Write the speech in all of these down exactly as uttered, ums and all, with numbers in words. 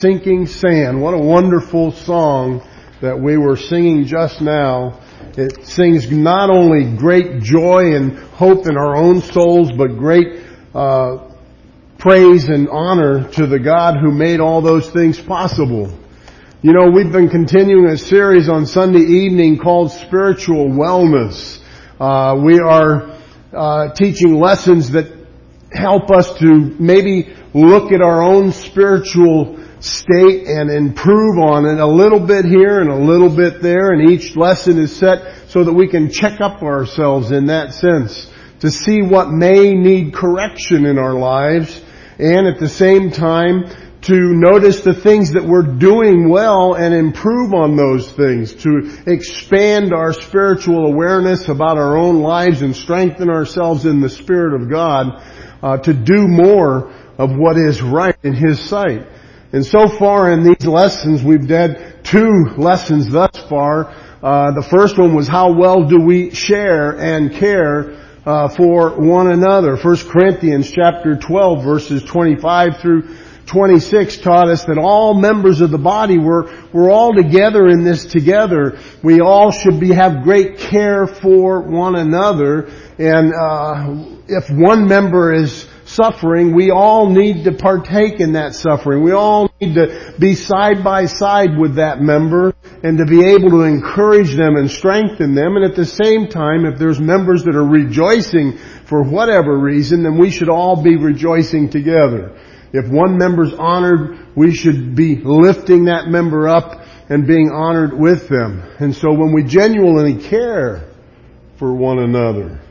Sinking Sand. What a wonderful song that we were singing just now. It sings not only great joy and hope in our own souls, but great uh, praise and honor to the God who made all those things possible. You know, we've been continuing a series on Sunday evening called Spiritual Wellness. Uh, we are uh, teaching lessons that help us to maybe look at our own spiritual state and improve on it a little bit here and a little bit there, and each lesson is set so that we can check up ourselves in that sense to see what may need correction in our lives, and at the same time to notice the things that we're doing well and improve on those things, to expand our spiritual awareness about our own lives and strengthen ourselves in the Spirit of God uh, to do more of what is right in His sight. And so far in these lessons, we've had two lessons thus far. Uh, the first one was how well do we share and care uh, for one another. First Corinthians chapter twelve verses twenty-five through twenty-six taught us that all members of the body were, we're all together in this together. We all should be, have great care for one another. And, uh, if one member is suffering, we all need to partake in that suffering. We all need to be side by side with that member and to be able to encourage them and strengthen them. And at the same time, if there's members that are rejoicing for whatever reason, then we should all be rejoicing together. If one member's honored, we should be lifting that member up and being honored with them. And so when we genuinely care for one another,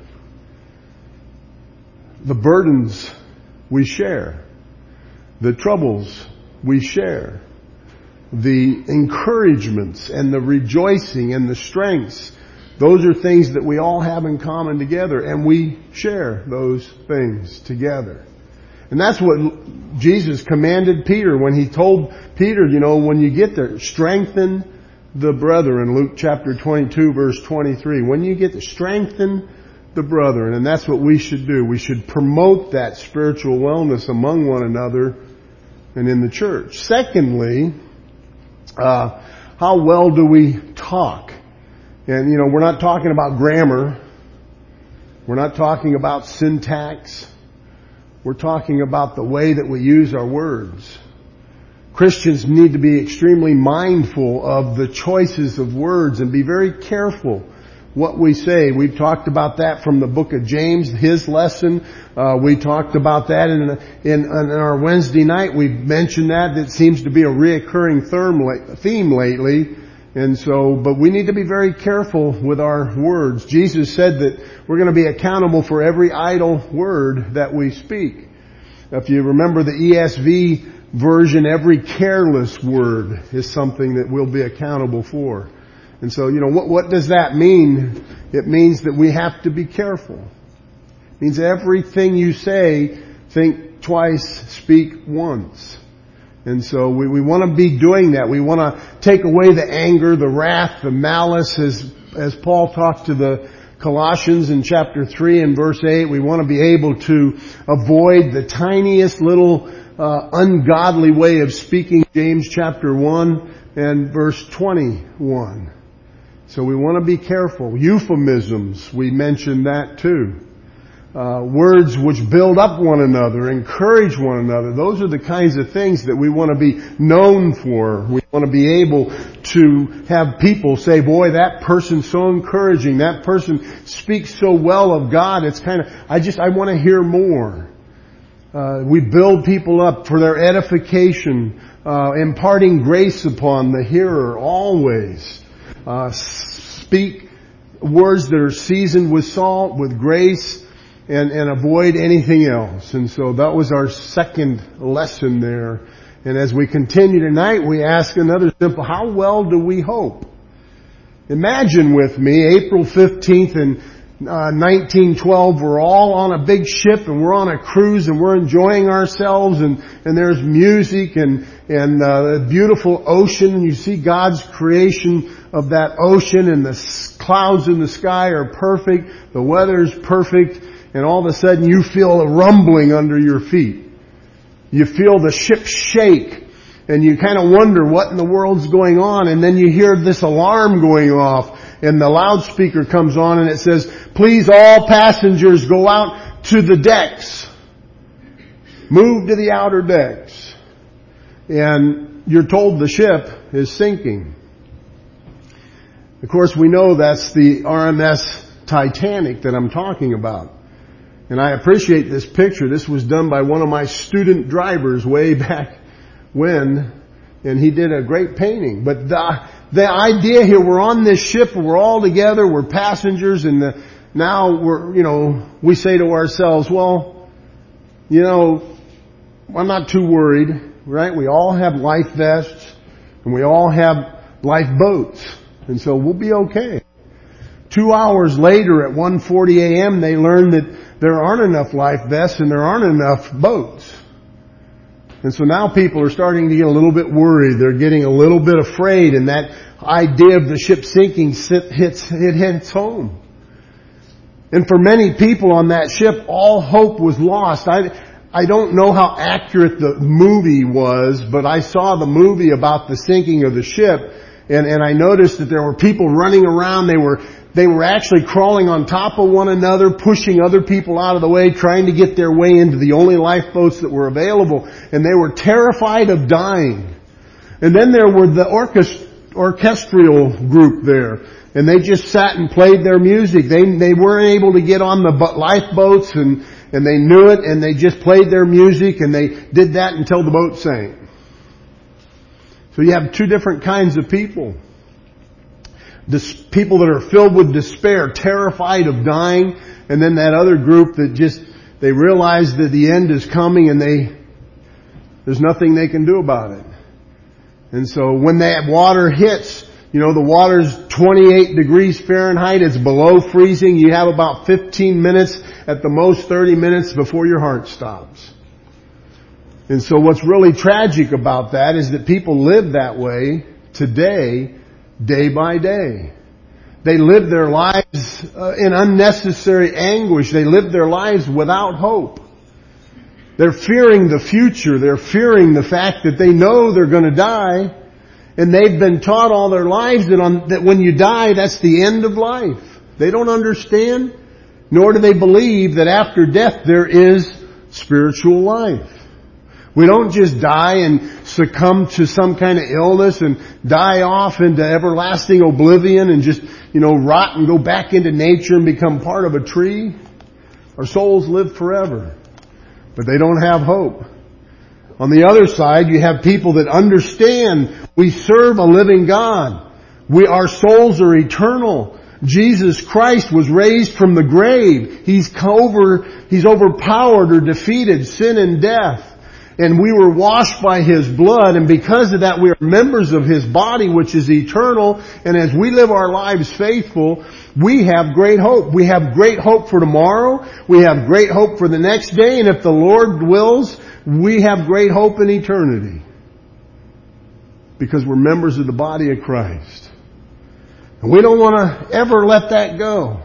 the burdens we share, the troubles we share, the encouragements and the rejoicing and the strengths, those are things that we all have in common together, and we share those things together. And that's what Jesus commanded Peter when He told Peter, you know, when you get there, strengthen the brethren, Luke chapter twenty-two verse twenty-three. When you get to strengthen the brethren, and that's what we should do. We should promote that spiritual wellness among one another and in the church. Secondly, uh, how well do we talk? And, you know, we're not talking about grammar. We're not talking about syntax. We're talking about the way that we use our words. Christians need to be extremely mindful of the choices of words and be very careful what we say. We've talked about that from the book of James, his lesson. Uh, we talked about that in, in, in our Wednesday night. We mentioned that. It seems to be a reoccurring theme lately. And so, but we need to be very careful with our words. Jesus said that we're going to be accountable for every idle word that we speak. If you remember the E S V version, every careless word is something that we'll be accountable for. And so, you know, what, what does that mean? It means that we have to be careful. It means everything you say, think twice, speak once. And so we, we want to be doing that. We want to take away the anger, the wrath, the malice, as, as Paul talks to the Colossians in chapter three and verse eight. We want to be able to avoid the tiniest little uh, ungodly way of speaking, James chapter one and verse twenty-one. So we want to be careful. Euphemisms, we mentioned that too. Uh, words which build up one another, encourage one another. Those are the kinds of things that we want to be known for. We want to be able to have people say, boy, that person's so encouraging. That person speaks so well of God. It's kind of, I just, I want to hear more. Uh, we build people up for their edification, uh, imparting grace upon the hearer always. Uh, speak words that are seasoned with salt, with grace, and, and avoid anything else. And so that was our second lesson there. And as we continue tonight, we ask another simple, how well do we hope? Imagine with me, April fifteenth in uh, nineteen twelve, we're all on a big ship and we're on a cruise and we're enjoying ourselves, and, and there's music and, and uh, a beautiful ocean, and you see God's creation of that ocean, and the clouds in the sky are perfect, the weather's perfect, and all of a sudden you feel a rumbling under your feet. You feel the ship shake, and you kind of wonder what in the world's going on, and then you hear this alarm going off, and the loudspeaker comes on and it says, "Please all passengers go out to the decks. Move to the outer decks." And you're told the ship is sinking. Of course, we know that's the R M S Titanic that I'm talking about. And I appreciate this picture. This was done by one of my student drivers way back when, and he did a great painting. But the, the idea here, we're on this ship, we're all together, we're passengers, and the, now we're, you know, we say to ourselves, well, you know, I'm not too worried, right? We all have life vests, and we all have lifeboats, and so we'll be okay. Two hours later at one forty a.m., they learned that there aren't enough life vests and there aren't enough boats. And so now people are starting to get a little bit worried. They're getting a little bit afraid, and that idea of the ship sinking hits, it hits home. And for many people on that ship, all hope was lost. I, I don't know how accurate the movie was, but I saw the movie about the sinking of the ship, and, and I noticed that there were people running around. They were They were actually crawling on top of one another, pushing other people out of the way, trying to get their way into the only lifeboats that were available. And they were terrified of dying. And then there were the orchest- orchestral group there. And they just sat and played their music. They, they weren't able to get on the lifeboats, and, and they knew it, and they just played their music, and they did that until the boat sank. So you have two different kinds of people. Dis- people that are filled with despair, terrified of dying, and then that other group that just, they realize that the end is coming and they, there's nothing they can do about it. And so when that water hits, you know, the water's twenty-eight degrees Fahrenheit, it's below freezing, you have about fifteen minutes, at the most thirty minutes before your heart stops. And so what's really tragic about that is that people live that way today, day by day. They live their lives uh, in unnecessary anguish. They live their lives without hope. They're fearing the future. They're fearing the fact that they know they're going to die. And they've been taught all their lives that, on, that when you die, that's the end of life. They don't understand, nor do they believe that after death there is spiritual life. We don't just die and succumb to some kind of illness and die off into everlasting oblivion and just, you know, rot and go back into nature and become part of a tree. Our souls live forever, but they don't have hope. On the other side, you have people that understand we serve a living God. We, our souls are eternal. Jesus Christ was raised from the grave. He's over, He's overpowered or defeated sin and death. And we were washed by His blood, and because of that we are members of His body, which is eternal. And as we live our lives faithful, we have great hope. We have great hope for tomorrow. We have great hope for the next day. And if the Lord wills, we have great hope in eternity. Because we're members of the body of Christ. And we don't want to ever let that go.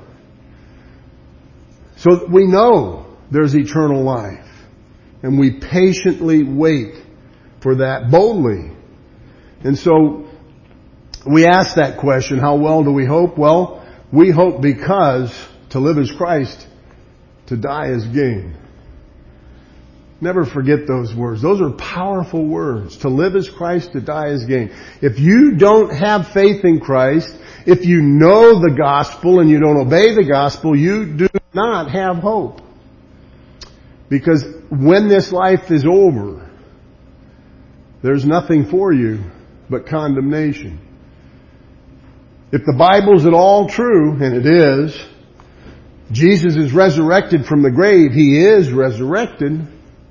So we know there's eternal life. And we patiently wait for that boldly. And so we ask that question, how well do we hope? Well, we hope because to live as Christ, to die as gain. Never forget those words. Those are powerful words. To live as Christ, to die as gain. If you don't have faith in Christ, if you know the gospel and you don't obey the gospel, you do not have hope. Because when this life is over, there's nothing for you but condemnation. If the Bible's at all true, and it is, Jesus is resurrected from the grave, He is resurrected,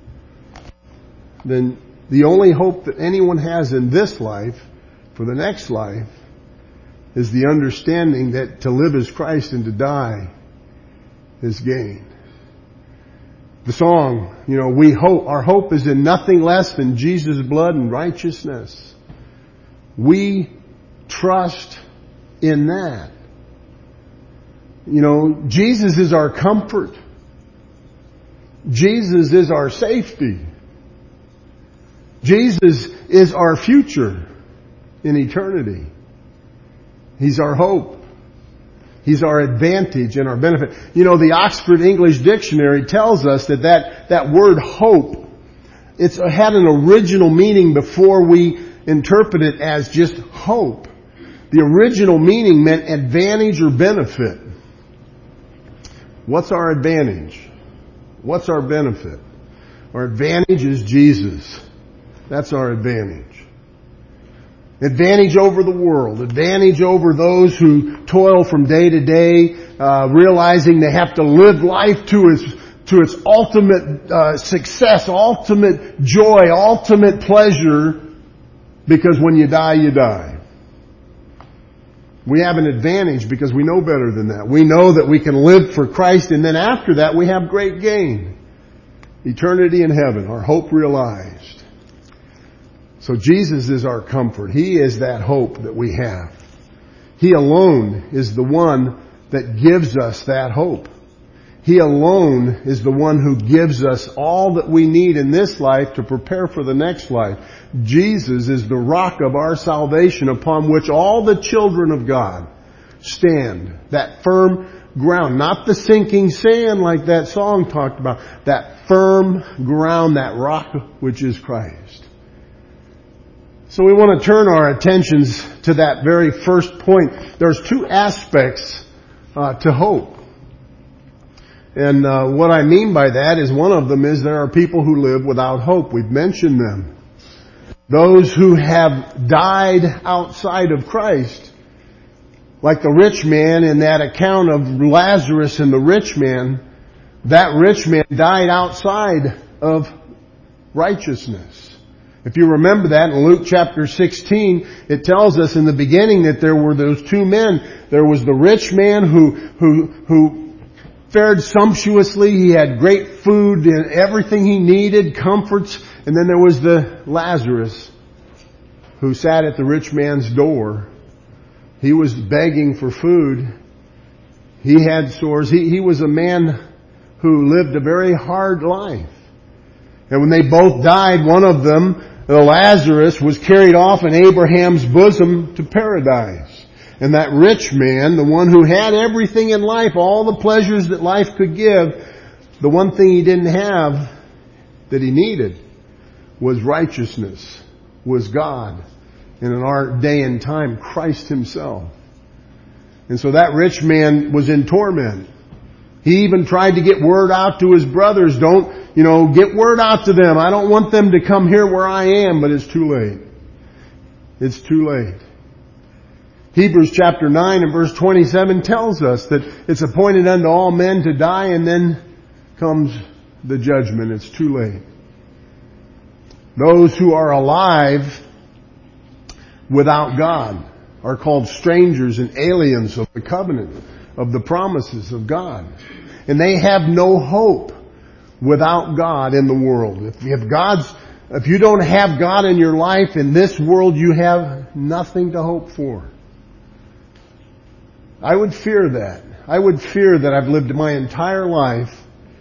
then the only hope that anyone has in this life, for the next life, is the understanding that to live as Christ and to die is gain. The song, you know, we hope, our hope is in nothing less than Jesus' blood and righteousness. We trust in that. You know, Jesus is our comfort. Jesus is our safety. Jesus is our future in eternity. He's our hope. He's our advantage and our benefit. You know, the Oxford English Dictionary tells us that that, that word hope, it's had an original meaning before we interpret it as just hope. The original meaning meant advantage or benefit. What's our advantage? What's our benefit? Our advantage is Jesus. That's our advantage. Advantage over the world. Advantage over those who toil from day to day, uh, realizing they have to live life to its, to its ultimate uh, success, ultimate joy, ultimate pleasure, because when you die, you die. We have an advantage because we know better than that. We know that we can live for Christ, and then after that we have great gain. Eternity in heaven, our hope realized. So Jesus is our comfort. He is that hope that we have. He alone is the one that gives us that hope. He alone is the one who gives us all that we need in this life to prepare for the next life. Jesus is the rock of our salvation upon which all the children of God stand. That firm ground, not the sinking sand like that song talked about. That firm ground, that rock which is Christ. So we want to turn our attentions to that very first point. There's two aspects uh, to hope. And uh, what I mean by that is one of them is there are people who live without hope. We've mentioned them. Those who have died outside of Christ. Like the rich man in that account of Lazarus and the rich man. That rich man died outside of righteousness. If you remember that in Luke chapter sixteen, it tells us in the beginning that there were those two men. There was the rich man who, who, who fared sumptuously. He had great food and everything he needed, comforts. And then there was the Lazarus who sat at the rich man's door. He was begging for food. He had sores. He, he was a man who lived a very hard life. And when they both died, one of them, the Lazarus, was carried off in Abraham's bosom to paradise. And that rich man, the one who had everything in life, all the pleasures that life could give, the one thing he didn't have that he needed was righteousness, was God. And in our day and time, Christ Himself. And so that rich man was in torment. He even tried to get word out to his brothers. Don't, you know, get word out to them. I don't want them to come here where I am, but it's too late. It's too late. Hebrews chapter nine and verse twenty-seven tells us that it's appointed unto all men to die, and then comes the judgment. It's too late. Those who are alive without God are called strangers and aliens of the covenant, of the promises of God. And they have no hope without God in the world. If you have God's, if you don't have God in your life in this world, you have nothing to hope for. I would fear that. I would fear that I've lived my entire life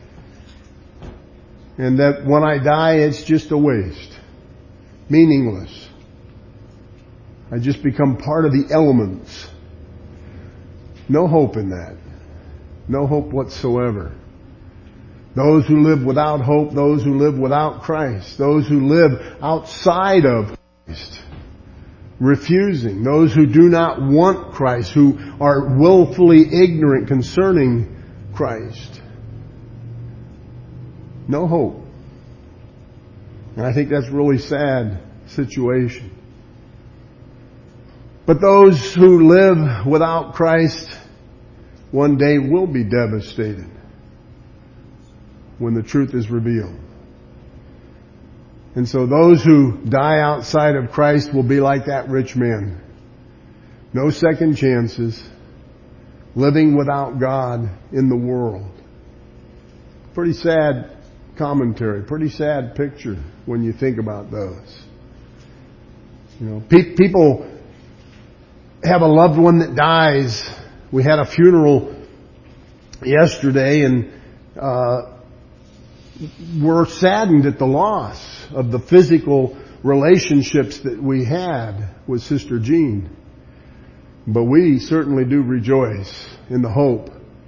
and that when I die it's just a waste. Meaningless. I just become part of the elements. No hope in that. No hope whatsoever. Those who live without hope, those who live without Christ, those who live outside of Christ, refusing, those who do not want Christ, who are willfully ignorant concerning Christ. No hope. And I think that's a really sad situation. But those who live without Christ one day will be devastated when the truth is revealed. And so those who die outside of Christ will be like that rich man. No second chances. Living without God in the world. Pretty sad commentary. Pretty sad picture when you think about those. You know, pe- people have a loved one that dies. We had a funeral yesterday, and uh, we're saddened at the loss of the physical relationships that we had with Sister Jean. But we certainly do rejoice in the hope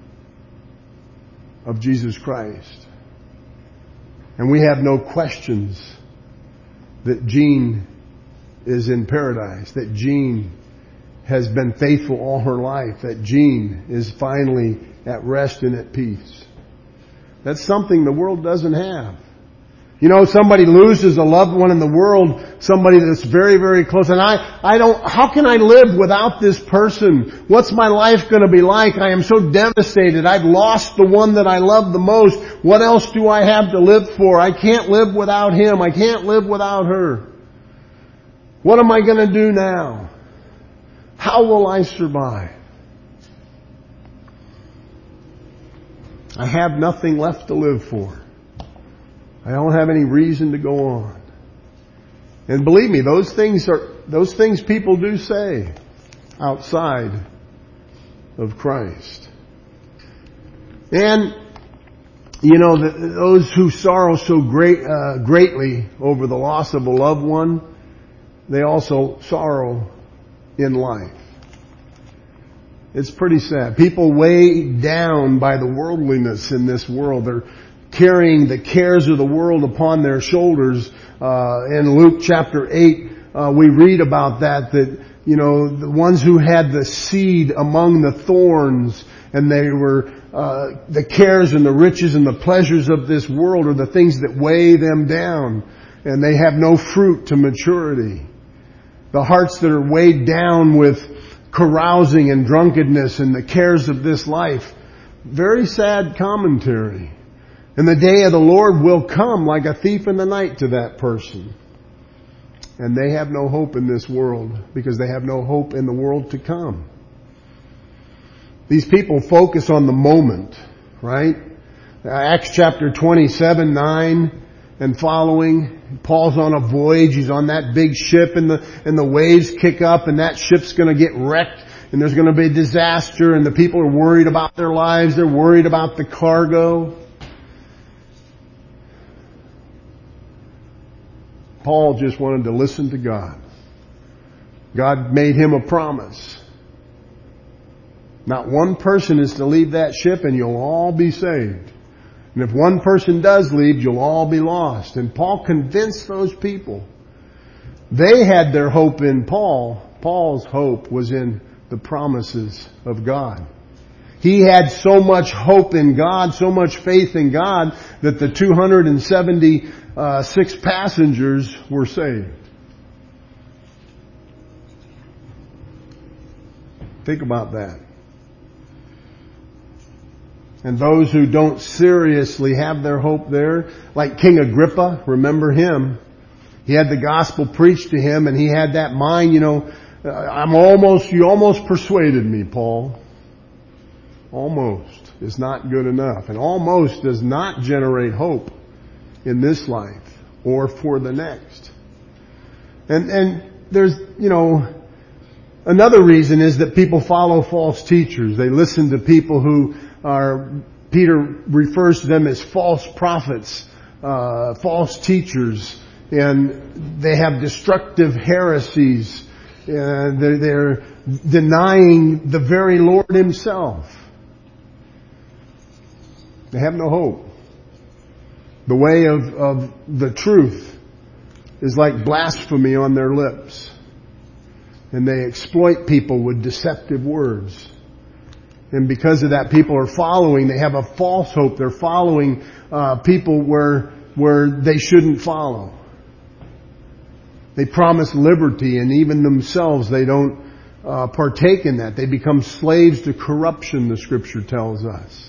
of Jesus Christ. And we have no questions that Jean is in paradise, that Jean has been faithful all her life, that Jean is finally at rest and at peace. That's something the world doesn't have. You know, somebody loses a loved one in the world, somebody that's very, very close, and I, I don't, how can I live without this person? What's my life going to be like? I am so devastated. I've lost the one that I love the most. What else do I have to live for? I can't live without him. I can't live without her. What am I going to do now? How will I survive? I have nothing left to live for. I don't have any reason to go on. And believe me, those things are, those things people do say outside of Christ. And, you know, the, those who sorrow so great, uh, greatly over the loss of a loved one, they also sorrow in life. It's pretty sad. People weighed down by the worldliness in this world. They're carrying the cares of the world upon their shoulders. Uh, in Luke chapter eight, uh, we read about that, that, you know, the ones who had the seed among the thorns, and they were, uh, the cares and the riches and the pleasures of this world are the things that weigh them down, and they have no fruit to maturity. The hearts that are weighed down with carousing and drunkenness and the cares of this life. Very sad commentary. And the day of the Lord will come like a thief in the night to that person. And they have no hope in this world because they have no hope in the world to come. These people focus on the moment, right? Acts chapter twenty-seven, nine and following. Paul's on a voyage. He's on that big ship, and the, and the waves kick up, and that ship's gonna get wrecked, and there's gonna be a disaster, and the people are worried about their lives. They're worried about the cargo. Paul just wanted to listen to God. God made him a promise. Not one person is to leave that ship and you'll all be saved. And if one person does leave, you'll all be lost. And Paul convinced those people. They had their hope in Paul. Paul's hope was in the promises of God. He had so much hope in God, so much faith in God, that the two hundred seventy-six passengers were saved. Think about that. And those who don't seriously have their hope there, like King Agrippa, remember him. He had the gospel preached to him, and he had that mind, you know, I'm almost, you almost persuaded me, Paul. Almost is not good enough. And almost does not generate hope in this life or for the next. And, and there's, you know, another reason is that people follow false teachers. They listen to people who are, Peter refers to them as false prophets, uh, false teachers, and they have destructive heresies. Uh, they're, they're denying the very Lord Himself. They have no hope. The way of, of the truth is like blasphemy on their lips. And they exploit people with deceptive words. And because of that, people are following, they have a false hope. They're following uh, people where, where they shouldn't follow. They promise liberty, and even themselves they don't uh, partake in that. They become slaves to corruption, the Scripture tells us.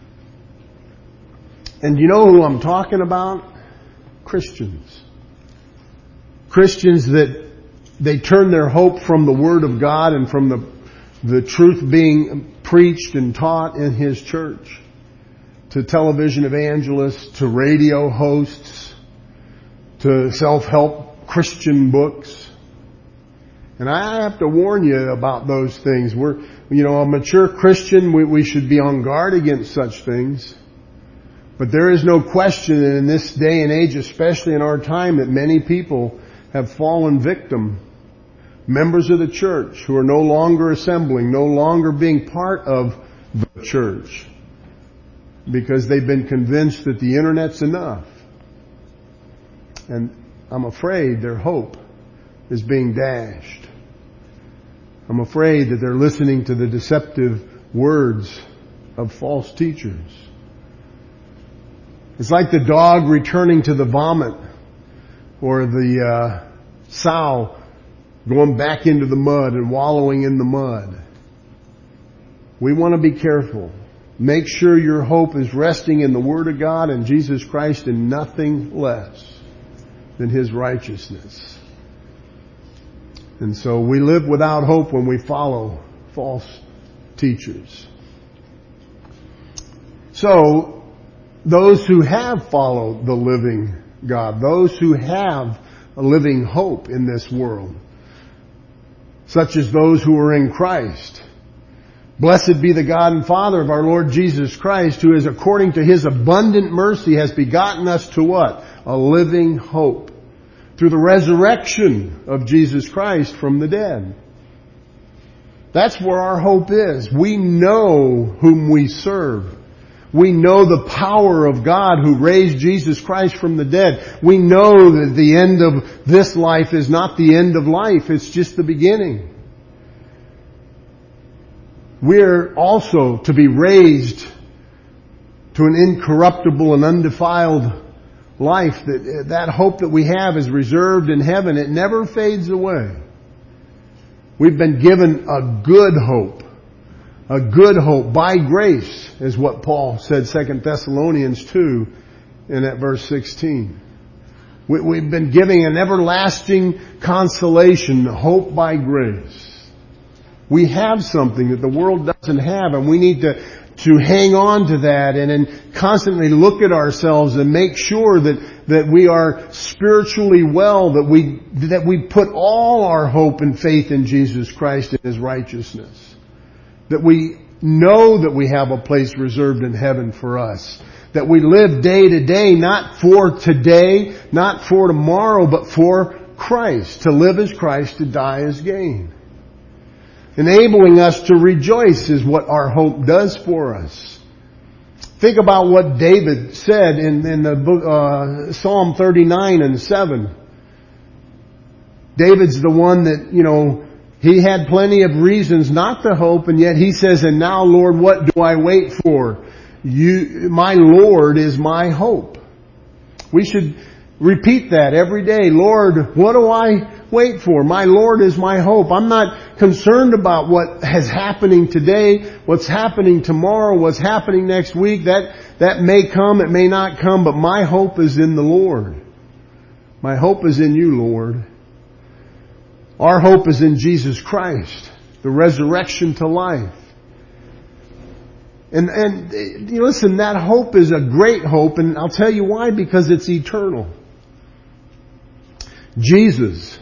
And you know who I'm talking about? Christians. Christians that they turn their hope from the Word of God and from the, the truth being preached and taught in His church to television evangelists, to radio hosts, to self-help Christian books. And I have to warn you about those things. We're, you know, a mature Christian, we, we should be on guard against such things. But there is no question that in this day and age, especially in our time, that many people have fallen victim. Members of the church who are no longer assembling, no longer being part of the church because they've been convinced that the internet's enough. And I'm afraid their hope is being dashed. I'm afraid that they're listening to the deceptive words of false teachers. It's like the dog returning to the vomit, or the uh, sow going back into the mud and wallowing in the mud. We want to be careful. Make sure your hope is resting in the Word of God and Jesus Christ and nothing less than His righteousness. And so we live without hope when we follow false teachers. So, those who have followed the living God, those who have a living hope in this world, such as those who are in Christ. Blessed be the God and Father of our Lord Jesus Christ, who is according to His abundant mercy has begotten us to what? A living hope. Through the resurrection of Jesus Christ from the dead. That's where our hope is. We know whom we serve. We know the power of God who raised Jesus Christ from the dead. We know that the end of this life is not the end of life. It's just the beginning. We're also to be raised to an incorruptible and undefiled life. That, that hope that we have is reserved in heaven. It never fades away. We've been given a good hope. A good hope by grace is what Paul said, Second Thessalonians two in that verse sixteen. We, we've been giving an everlasting consolation, hope by grace. We have something that the world doesn't have, and we need to, to hang on to that and then constantly look at ourselves and make sure that, that we are spiritually well, that we, that we put all our hope and faith in Jesus Christ and His righteousness. That we know that we have a place reserved in heaven for us. That we live day to day, not for today, not for tomorrow, but for Christ. To live as Christ, to die as gain. Enabling us to rejoice is what our hope does for us. Think about what David said in, in the book, uh, Psalm thirty-nine and seven. David's the one that, you know, he had plenty of reasons not to hope, and yet he says, and now, Lord, what do I wait for? You, my Lord is my hope. We should repeat that every day. Lord, what do I wait for? My Lord is my hope. I'm not concerned about what is happening today, what's happening tomorrow, what's happening next week. That, that may come, it may not come, but my hope is in the Lord. My hope is in you, Lord. Our hope is in Jesus Christ, the resurrection to life. And, and listen, that hope is a great hope, and I'll tell you why, because it's eternal. Jesus,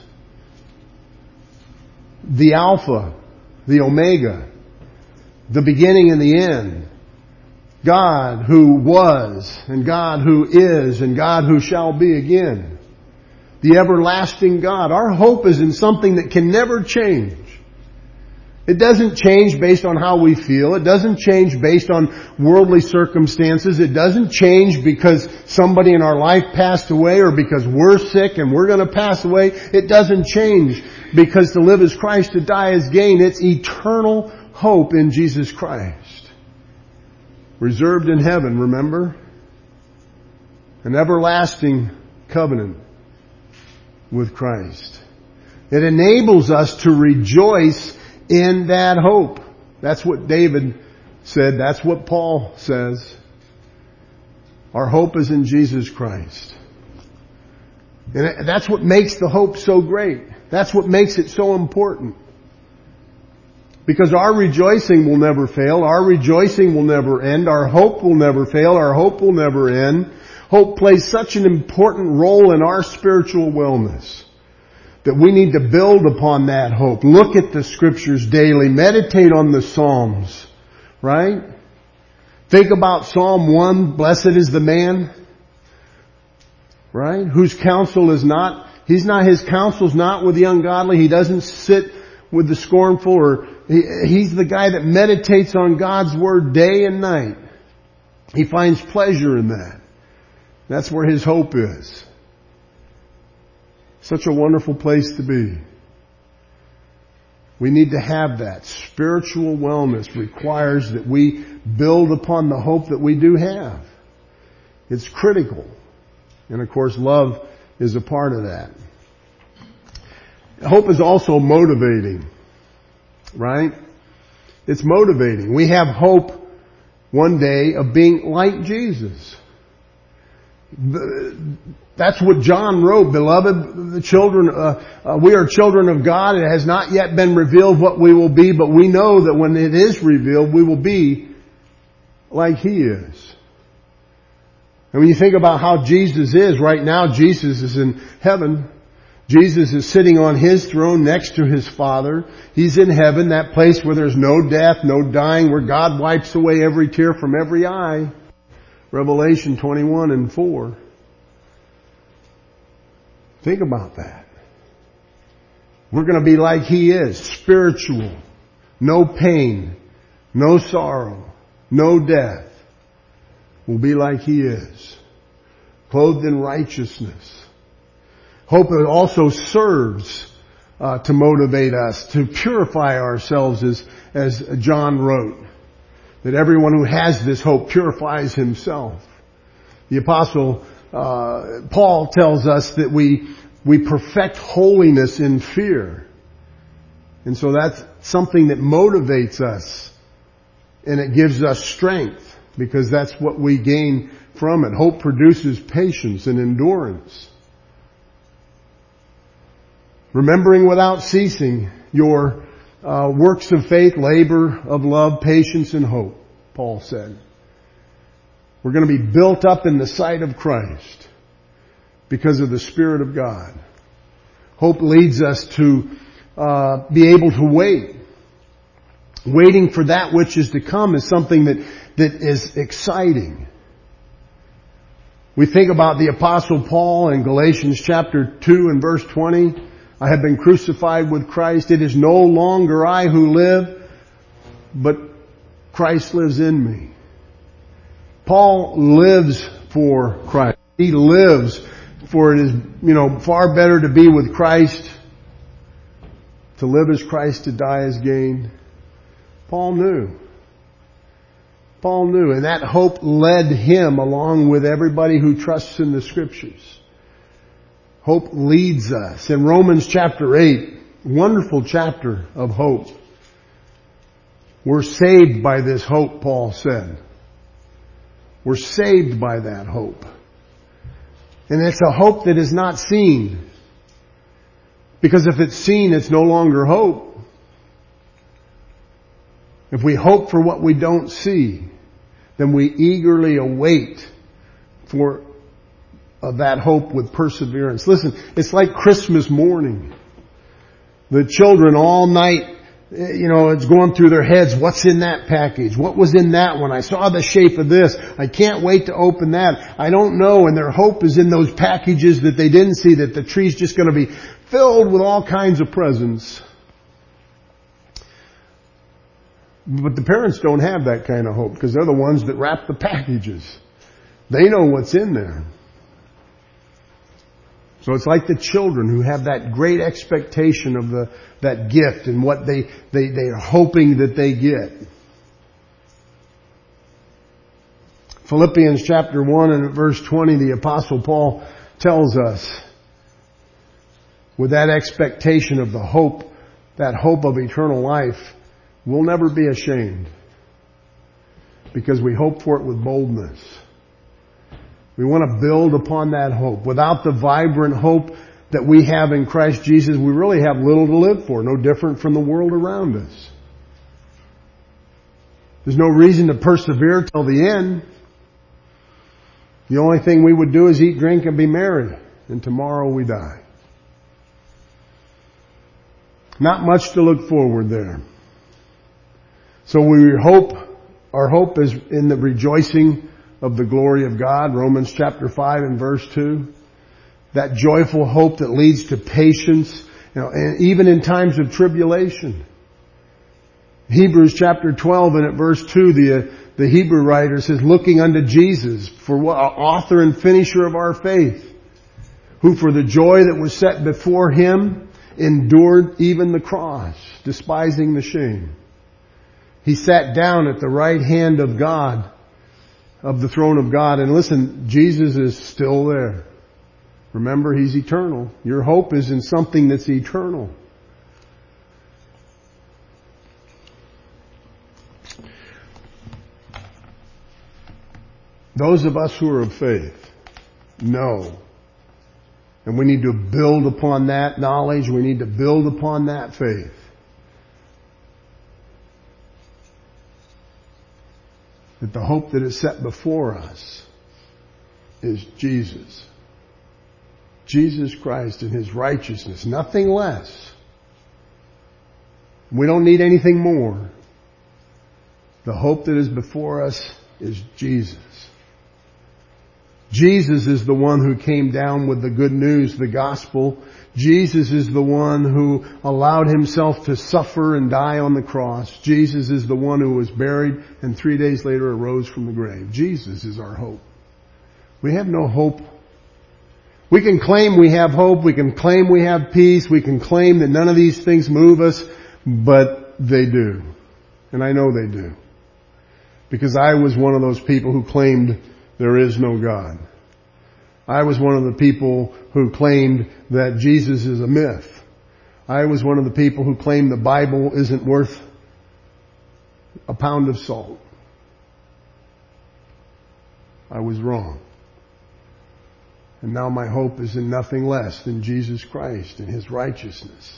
the Alpha, the Omega, the beginning and the end, God who was, and God who is, and God who shall be again. The everlasting God. Our hope is in something that can never change. It doesn't change based on how we feel. It doesn't change based on worldly circumstances. It doesn't change because somebody in our life passed away or because we're sick and we're going to pass away. It doesn't change because to live as Christ, to die as gain. It's eternal hope in Jesus Christ. Reserved in heaven, remember? An everlasting covenant with Christ. It enables us to rejoice in that hope. That's what David said. That's what Paul says. Our hope is in Jesus Christ. And that's what makes the hope so great. That's what makes it so important. Because our rejoicing will never fail. Our rejoicing will never end. Our hope will never fail. Our hope will never end. Hope plays such an important role in our spiritual wellness that we need to build upon that hope. Look at the Scriptures daily. Meditate on the Psalms. Right? Think about Psalm one. Blessed is the man, right, whose counsel is not He's not, his counsel's not with the ungodly. He doesn't sit with the scornful, or he, he's the guy that meditates on God's Word day and night. He finds pleasure in that. That's where his hope is. Such a wonderful place to be. We need to have that. Spiritual wellness requires that we build upon the hope that we do have. It's critical. And of course, love is a part of that. Hope is also motivating, right? It's motivating. We have hope one day of being like Jesus. That's what John wrote. Beloved, the children, uh, uh, we are children of God. It has not yet been revealed what we will be, but we know that when it is revealed, we will be like He is. And when you think about how Jesus is, right now Jesus is in heaven. Jesus is sitting on His throne next to His Father. He's in heaven, that place where there's no death, no dying, where God wipes away every tear from every eye. Revelation twenty-one and four. Think about that. We're going to be like He is, spiritual, no pain, no sorrow, no death. We'll be like He is, clothed in righteousness. Hope also serves uh, to motivate us, to purify ourselves, as, as John wrote. That everyone who has this hope purifies himself. The Apostle uh, Paul tells us that we we perfect holiness in fear. And so that's something that motivates us. And it gives us strength, because that's what we gain from it. Hope produces patience and endurance. Remembering without ceasing your uh, works of faith, labor of love, patience, and hope, Paul said. We're going to be built up in the sight of Christ because of the Spirit of God. Hope leads us to uh, be able to wait. Waiting for that which is to come is something that, that is exciting. We think about the Apostle Paul in Galatians chapter two and verse twenty. I have been crucified with Christ. It is no longer I who live, but Christ lives in me. Paul lives for Christ. He lives for it is, you know, far better to be with Christ. To live as Christ, to die as gain. Paul knew. Paul knew, and that hope led him along with everybody who trusts in the Scriptures. Hope leads us. In Romans chapter eight, wonderful chapter of hope. We're saved by this hope, Paul said. We're saved by that hope. And it's a hope that is not seen. Because if it's seen, it's no longer hope. If we hope for what we don't see, then we eagerly await for of that hope with perseverance. Listen, it's like Christmas morning. The children all night, you know, it's going through their heads. What's in that package? What was in that one? I saw the shape of this. I can't wait to open that. I don't know. And their hope is in those packages that they didn't see, that the tree's just going to be filled with all kinds of presents. But the parents don't have that kind of hope, because they're the ones that wrap the packages. They know what's in there. So it's like the children who have that great expectation of the that gift and what they, they, they are hoping that they get. Philippians chapter one and verse twenty, the Apostle Paul tells us, with that expectation of the hope, that hope of eternal life, we'll never be ashamed, because we hope for it with boldness. We want to build upon that hope. Without the vibrant hope that we have in Christ Jesus, we really have little to live for, no different from the world around us. There's no reason to persevere till the end. The only thing we would do is eat, drink, and be merry, and tomorrow we die. Not much to look forward there. So we hope, our hope is in the rejoicing of the glory of God, Romans chapter five and verse two. that joyful hope that leads to patience, you know, and even in times of tribulation. Hebrews chapter twelve and at verse two, the, the Hebrew writer says, looking unto Jesus, for what, author and finisher of our faith, who for the joy that was set before him endured even the cross, despising the shame. He sat down at the right hand of God, of the throne of God. And listen, Jesus is still there. Remember, He's eternal. Your hope is in something that's eternal. Those of us who are of faith know. And we need to build upon that knowledge. We need to build upon that faith. That the hope that is set before us is Jesus. Jesus Christ and His righteousness. Nothing less. We don't need anything more. The hope that is before us is Jesus. Jesus is the one who came down with the good news, the gospel. Jesus is the one who allowed Himself to suffer and die on the cross. Jesus is the one who was buried and three days later arose from the grave. Jesus is our hope. We have no hope. We can claim we have hope. We can claim we have peace. We can claim that none of these things move us, but they do. And I know they do. Because I was one of those people who claimed there is no God. I was one of the people who claimed that Jesus is a myth. I was one of the people who claimed the Bible isn't worth a pound of salt. I was wrong. And now my hope is in nothing less than Jesus Christ and His righteousness.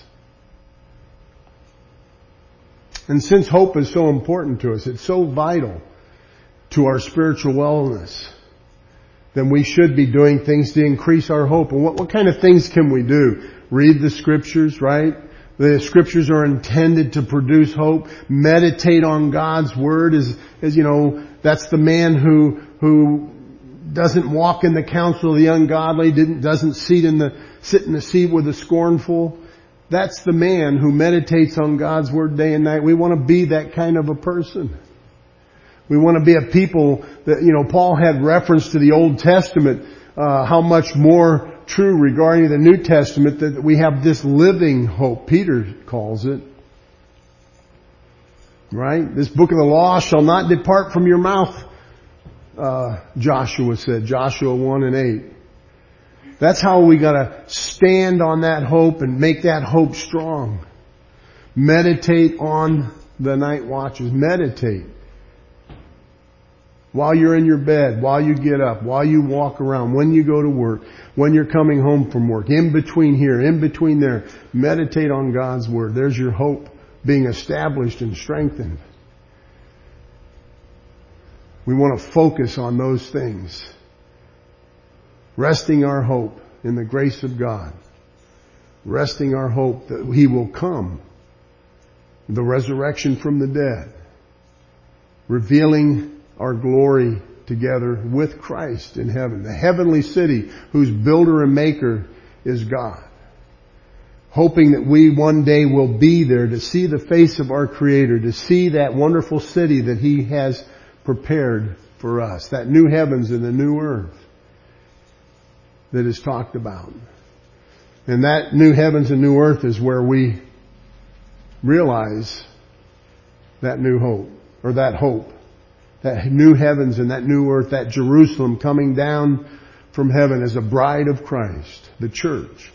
And since hope is so important to us, it's so vital to our spiritual wellness, then we should be doing things to increase our hope. And what, what kind of things can we do? Read the Scriptures, right? The Scriptures are intended to produce hope. Meditate on God's Word as, as you know, that's the man who, who doesn't walk in the counsel of the ungodly, didn't, doesn't sit in the, sit in the seat with the scornful. That's the man who meditates on God's Word day and night. We want to be that kind of a person. We want to be a people that, you know, Paul had reference to the Old Testament, uh, how much more true regarding the New Testament that we have this living hope. Peter calls it. Right? This book of the law shall not depart from your mouth, uh, Joshua said, Joshua one and eight. That's how we gotta stand on that hope and make that hope strong. Meditate on the night watches. Meditate. While you're in your bed, while you get up, while you walk around, when you go to work, when you're coming home from work, in between here, in between there, meditate on God's Word. There's your hope being established and strengthened. We want to focus on those things. Resting our hope in the grace of God. Resting our hope that He will come. The resurrection from the dead. Revealing our glory together with Christ in heaven. The heavenly city whose builder and maker is God. Hoping that we one day will be there to see the face of our Creator, to see that wonderful city that He has prepared for us. That new heavens and the new earth that is talked about. And that new heavens and new earth is where we realize that new hope, or that hope. That new heavens and that new earth, that Jerusalem coming down from heaven as a bride of Christ, the church.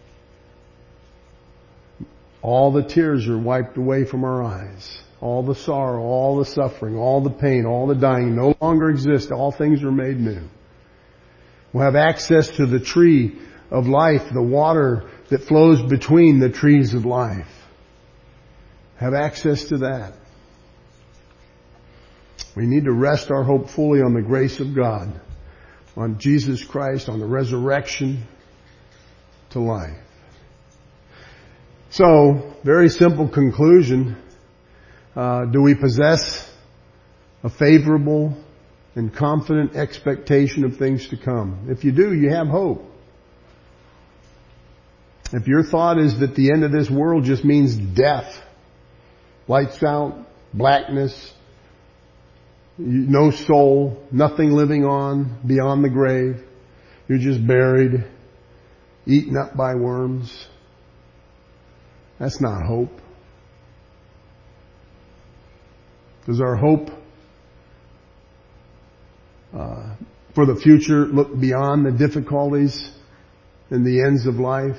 All the tears are wiped away from our eyes. All the sorrow, all the suffering, all the pain, all the dying no longer exist. All things are made new. We'll have access to the tree of life, the water that flows between the trees of life. Have access to that. We need to rest our hope fully on the grace of God, on Jesus Christ, on the resurrection to life. So, very simple conclusion. Uh, do we possess a favorable and confident expectation of things to come? If you do, you have hope. If your thought is that the end of this world just means death, lights out, blackness, no soul, nothing living on beyond the grave, you're just buried, eaten up by worms, that's not hope. Does our hope uh, for the future look beyond the difficulties and the ends of life?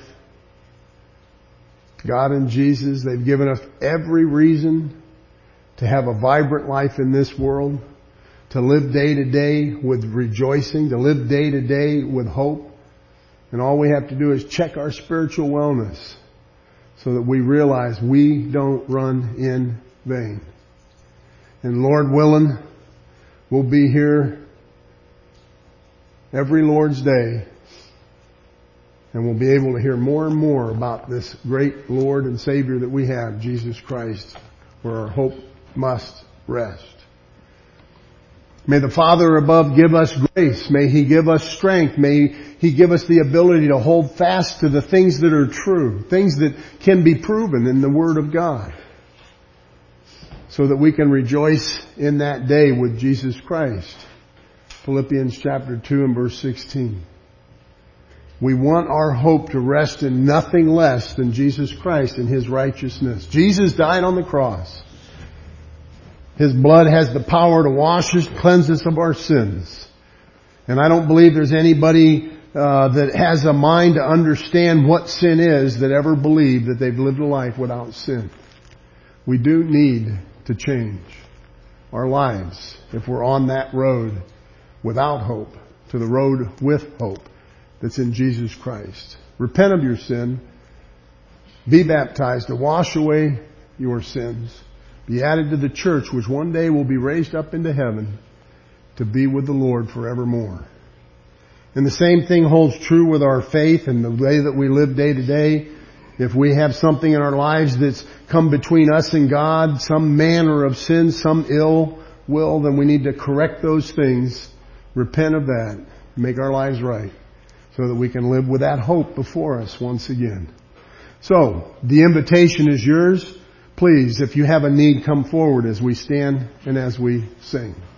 God and Jesus, they've given us every reason to have a vibrant life in this world, to live day to day with rejoicing, to live day to day with hope. And all we have to do is check our spiritual wellness so that we realize we don't run in vain. And Lord willing, we'll be here every Lord's Day, and we'll be able to hear more and more about this great Lord and Savior that we have, Jesus Christ, where our hope must rest. May the Father above give us grace. May He give us strength. May He give us the ability to hold fast to the things that are true, things that can be proven in the Word of God, so that we can rejoice in that day with Jesus Christ. Philippians chapter two and verse sixteen. We want our hope to rest in nothing less than Jesus Christ and His righteousness. Jesus died on the cross. His blood has the power to wash us, cleanse us of our sins. And I don't believe there's anybody uh, that has a mind to understand what sin is that ever believed that they've lived a life without sin. We do need to change our lives if we're on that road without hope to the road with hope that's in Jesus Christ. Repent of your sin. Be baptized to wash away your sins. Be added to the church, which one day will be raised up into heaven to be with the Lord forevermore. And the same thing holds true with our faith and the way that we live day to day. If we have something in our lives that's come between us and God, some manner of sin, some ill will, then we need to correct those things, repent of that, make our lives right, so that we can live with that hope before us once again. So, the invitation is yours. Please, if you have a need, come forward as we stand and as we sing.